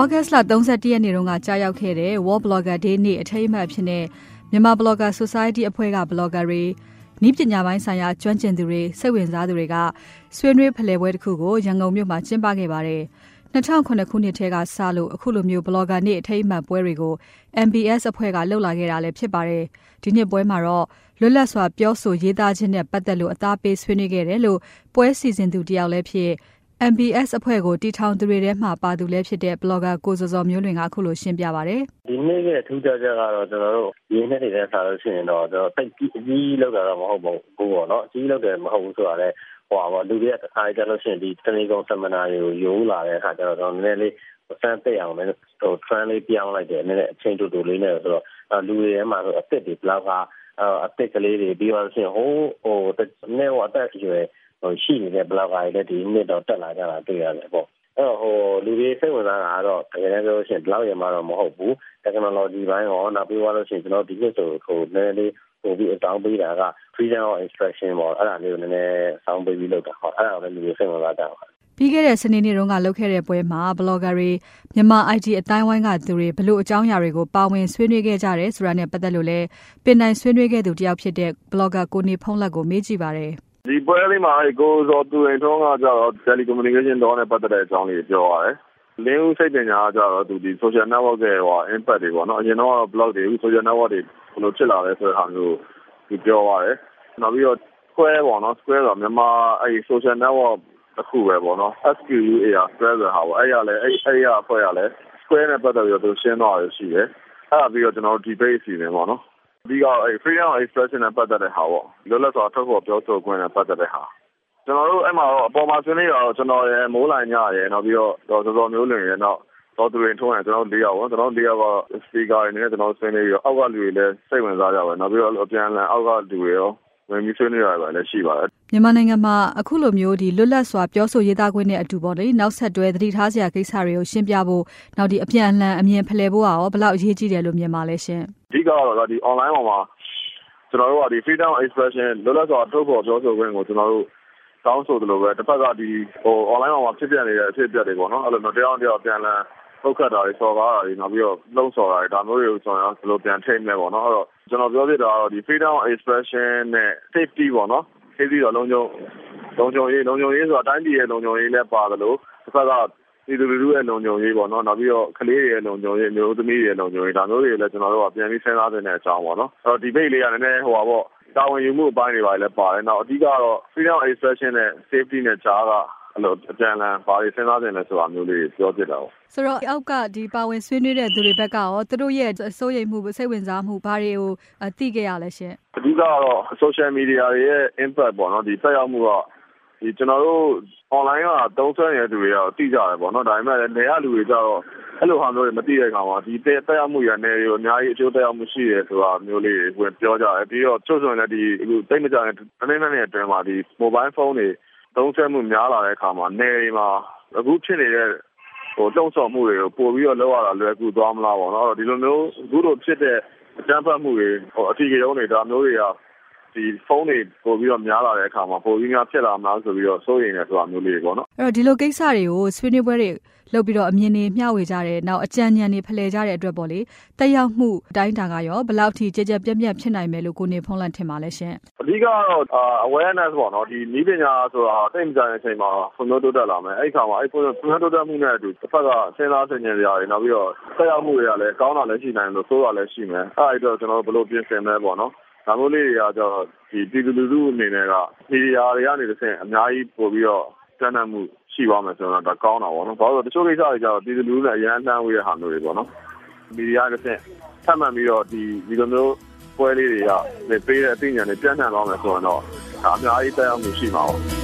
August လ31ရက်နေ့တုန်းကကြာရောက်ခဲ့တဲ့ World Blogger Day နေ့အထိမ်းအမှတ်ဖြစ်တဲ့မြန်မာ Blogger Society အဖွဲ့က Blogger တွေနည်းပညာပိုင်းဆိုင်ရာကျွမ်းကျင်သူတွေစိတ်ဝင်စားသူတွေကဆွေးနွေးဖလှယ်ပွဲတစ်ခုကိုရန်ကုန်မြို့မှာကျင်းပခဲ့ပါတယ်။2009ခုနှစ်ထဲကစလို့အခုလိုမျိုး Blogger နေ့အထိမ်းအမှတ်ပွဲတွေကို MBS အဖွဲ့ကလှုပ်လာခဲ့တာလည်းဖြစ်ပါတယ်။ဒီနှစ်ပွဲမှာတော့လွတ်လပ်စွာပြောဆိုရေးသားခြင်းနဲ့ပတ်သက်လို့အသားပေးဆွေးနွေးခဲ့တယ်လို့ပွဲစီစဉ်သူတယောက်လည်းဖြစ် MBS အဖွဲ့ကိုတည်ထောင်သူတွေထဲမှာပါသူလည်းဖြစ်တဲ့ Blogger ကိုစောစောမျိုးလွင်ကအခုလိုရှင်းပြပါတယ်။ဒီနေ့ရဲ့ထူးခြားချက်ကတော့ကျွန်တော်တို့ရင်းနှီးနေတဲ့စားလို့ရှိရင်တော့ကျွန်တော်စိတ်ကြီးလောက်တာတော့မဟုတ်ဘူးပေါ့နော်။ကြီးလောက်တယ်မဟုတ်ဘူးဆိုတာလည်းလူတွေကအားကြလို့ရှိရင်ဒီတနေ့ကုန်ဆမနာတွေကိုယိုးလာတဲ့အခါကျတော့နည်းနည်းလေးစမ်းသိအောင်လည်းtrend လေးပြောင်းလိုက်တယ်နည်းနည်းအချိန်တူလေးနဲ့ဆိုတော့လူတွေထဲမှာဆိုအစ်စ်တွေဘလောက်ကအစ်စ်ကလေးတွေပြီးတော့ဆိုရင်နည်းအသက်အရွယ်ရှိနေတဲ့ blogger တွေလည်းဒီနှစ်တော့တက်လာကြတာတွေ့ရတယ်ပေါ့အဲ့တော့လူတွေစိတ်ဝင်စားတာကတော့တကယ်တမ်းပြောလို့ရှိရင် blog ရမှာတော့မဟုတ်ဘူး technology ဘိုင်းရောနောက်ပြီးတော့ဆိုရင်ကျွန်တော်ဒီနှစ်ဆိုနည်းနည်းလေးပို့ပြီးအတောင်းပေးတာက freedom of expression ပေါ့အဲ့ဒါလေးကိုနည်းနည်းဆောင်းပေးပြီးလုပ်တာဟုတ်အဲ့ဒါကိုလည်းလူတွေစိတ်ဝင်စားကြပါပြီးခဲ့တဲ့စနေနေ့တုန်းကလုပ်ခဲ့တဲ့ပွဲမှာ blogger တွေမြန်မာ IT အတိုင်းဝိုင်းကသူတွေဘလို့အကြောင်းအရာတွေကိုပါဝင်ဆွေးနွေးခဲ့ကြတယ်ဆိုတာနဲ့ပတ်သက်လို့လည်းပင်တိုင်းဆွေးနွေးခဲ့သူတယောက်ဖြစ်တဲ့ blogger ကိုနေဖုံးလက်ကိုမေးကြည့်ပါတယ်ဒီပွဲလေးမှာကိုစောသူရင်ထုံးကကြတော့ telecommunication တော့နဲ့ပတ်သက်တဲ့အကြောင်းလေးပြောရတယ်လင်းဦးစိတ်ပညာကကြတော့သူဒီ social network ရဲ့impact တွေပေါ့နော်အရင်တော့ blog တွေ social network တွေဘယ်လိုဖြစ်လာလဲဆိုတဲ့ဟာမျိုးသူပြောရတယ်နောက်ပြီးတော့ square ပေါ့နော် square ဆိုမြန်မာအဲ့ social network တစ်ခုပဲပေါ့နော် SQUAR square ဆိုတာပေါ့အဲ့ရလဲအဲ့ရအဖွဲ့ရလဲ square နဲ့ပတ်သက်ပြီးတော့သူရှင်းသွားရရှိတယ်အဲ့ဒါပြီးတော့ကျွန်တော် debate စီနေပေါ့နော်ဒီကfreedom of expression နဲ့ပတ်သက်တဲ့ဟာပေါ့လွတ်လပ်စွာထုတ်ဖော်ပြောဆိုခွင့်နဲ့ပတ်သက်တဲ့ဟာကျွန်တော်တို့အဲ့မှာတော့အပေါ်မှာဆွေးနွေးတော့ကျွန်တော်ရယ်မိုးလိုင်ညရယ်နောက်ပြီးတော့စောစောမျိုးလွင်ရယ်နောက်တော့သူရင်ထုံးရယ်ကျွန်တော်၄ယောက်ပေါ့ကျွန်တော်၄ယောက်က speaker တွေနဲ့ကျွန်တော်ဆွေးနွေးပြီးတော့အောက်ကလူတွေလည်းစိတ်ဝင်စားကြပါနောက်ပြီးတော့အပြန်အလှန်အောက်ကလူတွေရောဝင်ပြီးဆွေးနွေးရတယ်လည်းရှိပါတယ်မြန်မာနိုင်ငံမှာအခုလိုမျိုးဒီလွတ်လပ်စွာပြောဆိုရေးသားခွင့်နဲ့အတူပေါ့လေနောက်ဆက်တွဲသတိထားစရာကိစ္စတွေကိုရှင်းပြဖို့နောက်ဒီအပြန်အလှန်အမြင်ဖလှယ်ဖို့ရောဘယ်လောက်အရေးကြီးတယ်လို့မြင်ပါလဲရှင်အဓိကတော့ဒီ online ပေါ်မှာကျွန်တော်တို့ကဒီ freedom of expression လွတ်လပ်စွာထုတ်ဖော်ပြောဆိုခွင့်ကိုကျွန်တော်တို့တောင်းဆိုတယ်လို့ပဲတစ်ဖက်ကဒီonline ပေါ်မှာဖြစ်ပြနေတဲ့အဖြစ်အပျက်တွေပေါ့နော်အဲ့လိုမျိုးတရားတရားပြန်လည်ထုတ်ခတ်တာတွေစော်ကားတာတွေနောက်ပြီးတော့လုံဆော်တာတွေဒါမျိုးတွေကိုကျွန်တော်ဘယ်လိုပြန်ထိမ့်လဲပေါ့နော်အဲ့တော့ကျွန်တော်ပြောပြတာကတော့ဒီ freedom of expression နဲ့ safety ပေါ့နော် safety တော့လုံခြုံရေးဆိုတာအတိုင်းပြည်ရဲ့လုံခြုံရေးလည်းပါတယ်လို့တစ်ဖက်ကဒီလူတွေရဲ့လုံခြုံရေးပေါ့နော်နောက်ပြီးတော့ကလေးတွေရဲ့လုံခြုံရေးမျိုးသမီးတွေရဲ့လုံခြုံရေးဒါမျိုးတွေလည်းကျွန်တော်တို့ကပြန်ပြီးစဉ်းစားတဲ့အကြောင်းပေါ့နော်အဲ့တော့ debate လေးကလည်းနည်းနည်းပေါ့တာဝန်ယူမှုအပိုင်းတွေပါလည်းပါတယ်နောက်အဓိကတော့ freedom of expression နဲ့ safety နဲ့ကြားကအဲ့လိုအပြန်အလှန်ဘာတွေစဉ်းစားနေလဲဆိုတာမျိုးလေးပြောပြတာပေါ့ဆိုတော့အောက်ကဒီပါဝင်ဆွေးနွေးတဲ့သူတွေဘက်ကရောသူတို့ရဲ့စိုးရိမ်မှုစိတ်ဝင်စားမှုဘာတွေကိုသိခဲ့ရလဲရှင်အဓိကတော့ social media တွေရဲ့ impact ပေါ့နော်ဒီဆက်ရောက်မှုကဒီကျွန်တော်တို့ online ကသုံးစွဲနေတဲ့သူတွေကတော့သိကြတယ်ပေါ့နော်ဒါပေမဲ့လည်းနေရာလူတွေကြတော့အဲ့လိုဟာမျိုးတွေမသိတဲ့အခါမှာဒီတက်ရောက်မှုရနေတွေကိုအများကြီးအကျိုးတက်ရောက်မှုရှိတယ်ဆိုတာမျိုးလေးဝင်ပြောကြတယ်ပြီးတော့ချို့ဆိုရင်လည်းဒီအခုတိတ်မကြတဲ့နေ့အတွင်းမှာဒီ mobile phone တွေသုံးစွဲမှုများလာတဲ့အခါမှာနေတွေမှာအခုဖြစ်နေတဲ့တုံ့ဆော်မှုတွေကိုပို့ပြီးတော့လောက်ရတာလွယ်ကူသွားမလားပေါ့နော်ဒီလိုမျိုးအခုလိုဖြစ်တဲ့အကြမ်းဖက်မှုတွေအထီးရုံးတွေဒါမျိုးတွေကဒီဖုန်းတွေပို့ပြီးတော့များလာတဲ့အခါမှာပို့ပြီးများဖြစ်လာမလားဆိုပြီးတော့စိုးရိမ်နေဆိုတာမျိုးလေးပေါ့နော်အဲ့တော့ဒီလိုကိစ္စတွေကိုဆွေးနွေးပွဲတွေလုပ်ပြီးတော့အမြင်တွေမျှဝေကြတယ်နောက်အကြံဉာဏ်တွေဖလှယ်ကြတဲ့အတွက်ပေါ့လေတက်ရောက်မှုအတိုင်းတာကရောဘယ်လောက်ထိကြကြပြတ်ပြတ်ဖြစ်နိုင်မယ်လို့ကိုနေဖုံးလန့်ထင်ပါလဲရှင်အဓိကတော့ awareness ပေါ့နော်ဒီနည်းပညာဆိုတာတိတ်မကြတဲ့အချိန်မှာဖွံ့ဖြိုးတိုးတက်လာမယ်အဲ့ခါမှာအဲ့ဖွံ့ဖြိုးတိုးတက်မှုနဲ့အတူတစ်ဖက်ကစဉ်းစားဆင်ခြင်ကြရတယ်နောက်ပြီးတော့တက်ရောက်မှုတွေကလည်းကောင်းတာလည်းရှိနိုင်လို့ဆိုးတာလည်းရှိမယ်အဲ့ဒါကျွန်တော်တို့ဘယ်လိုပြင်ဆင်မလဲပေါ့နော်ဒါမျိုးလေးတွေကကျတော့ဒီပြည်သူလူထုအနေနဲ့ကမီဒီယာတွေကနေတစ်ဆင့်အများကြီးပို့ပြီးတော့တန်းတန်းမှုရှိပါမယ်ဆိုတော့ဒါကောင်းတာပေါ့နော်ဘာလို့လဲတချို့ကိစ္စတွေကျတော့ပြည်သူလူထုနဲ့အရန်နှမ်းဝေးတဲ့ဟာမျိုးတွေပေါ့နော်မီဒီယာတစ်ဆင့်ထပ်မှန်ပြီးတော့ဒီလိုမျိုးပွဲလေးတွေကပေးတဲ့အသိဉာဏ်တွေပြန့်နှံ့သွားမယ်ဆိုတော့ဒါအများကြီးတက်ရောက်မှုရှိမှာပေါ့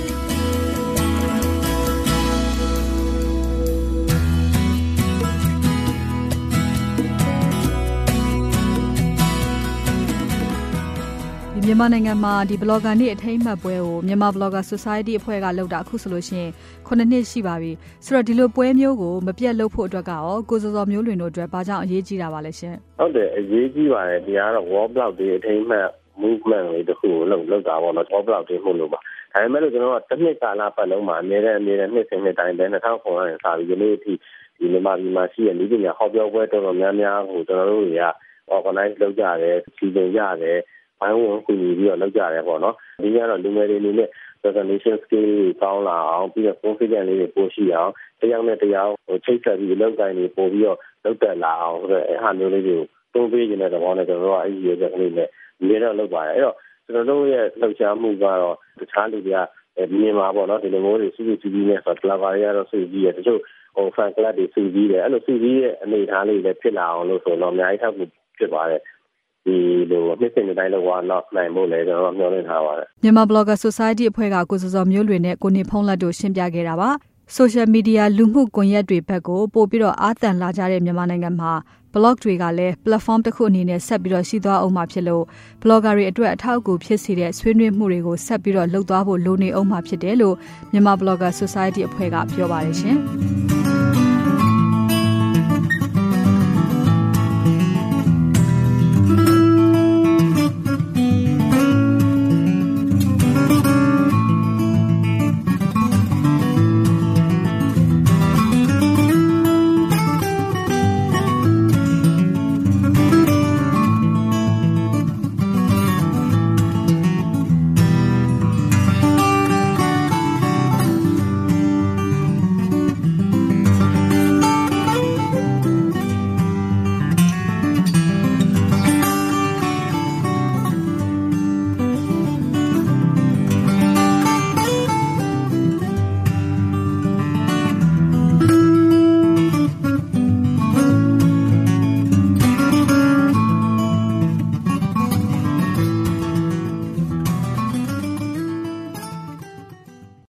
မြန်မာနိုင်ငံမှာဒီ blogger နေ့အထိမ်းအမှတ်ပွဲကိုမြန်မာ Blogger Society အဖွဲ့ကလုပ်တာအခုဆိုလို့ရှိရင်9နှစ်ရှိပါပြီဆိုတော့ဒီလိုပွဲမျိုးကိုမပြတ်လုပ်ဖို့အတွက်ကရောကိုစောစောမျိုးလွင်တို့အတွက်ဘာကြောင့်အရေးကြီးတာပါလဲရှင်ဟုတ်တယ်အရေးကြီးပါတယ်ဒီကတော့ World Blog Day အထိမ်းအမှတ် movement လေးတစ်ခုကိုလုပ်တာပေါ့နော် World Blog Day မှုလို့ပါဒါပေမဲ့လို့ကျွန်တော်ကတစ်နှစ်ကာလပတ်လုံးမှာအများနဲ့နှစ်စဉ်နှစ်တိုင်းပဲ2009ကနေစပြီးဒီနေ့အထိဒီမြန်မာပြည်မှာရှိတဲ့လူတွေဟောပြောပွဲတော်တော်များများကိုကျွန်တော်တို့တွေက organize လုပ်ကြတယ်စီစဉ်ကြတယ်ဘိုင်းဝင်ကူညီပြီးတော့လုပ်ကြတယ်ပေါ့နော်ဒီကတော့လူငယ်တွေအနေနဲ့ presentation skill တွေကောင်းလာအောင်ပြီးတော့ confidence လေးတွေပို့ရှိအောင်တရားနဲ့တရားချိတ်ဆက်ပြီးလုပ်တိုင်းတွေပို့ပြီးတော့လုပ်တက်လာအောင်ဆိုတော့အဲ့ဟာမျိုးလေးတွေကိုတိုးပေးနေတဲ့သဘောနဲ့ကျွန်တော်တို့ကအဲ့ဒီရည်ရက်ကလေးနဲ့ဒီတော့လုပ်ပါတယ်အဲ့တော့ကျွန်တော်တို့ရဲ့လှုပ်ရှားမှုကတော့တခြားလူတွေကမြန်မာပေါ့နော်ဒီလိုမျိုးတွေစုစုစည်းစည်းနဲ့ဆိုတော့ club တွေကတော့စုစည်းရတချို့fan club တွေစုစည်းတယ်အဲ့လိုစုစည်းရဲ့အနေအထားလေးလည်းဖြစ်လာအောင်လို့ဆိုတော့အများကြီးထောက်ကူဖြစ်ပါတယ်ဒီလိုနှစ်စဉ်တိုင်းလောက်နောက်နိုင်ဖို့လည်းကျွန်တော်မျှော်လင့်ထားပါတယ်မြန်မာ Blogger Society အဖွဲ့ကကိုစောစောမျိုးလွင်နဲ့ကိုနေဖုံးလက်တို့ရှင်းပြခဲ့တာပါ Social Media လူမှုကွန်ရက်တွေဘက်ကိုပို့ပြီးတော့အားသန်လာကြတဲ့မြန်မာနိုင်ငံမှာ blog တွေကလည်း platform တစ်ခုအနေနဲ့ဆက်ပြီးတော့ရှိသွားအောင်မှာဖြစ်လို့ blogger တွေအတွက်အထောက်အကူဖြစ်စေတဲ့ဆွေးနွေးမှုတွေကိုဆက်ပြီးတော့လုပ်သွားဖို့လိုနေအောင်မှာဖြစ်တယ်လို့မြန်မာ Blogger Society အဖွဲ့ကပြောပါတယ်ရှင်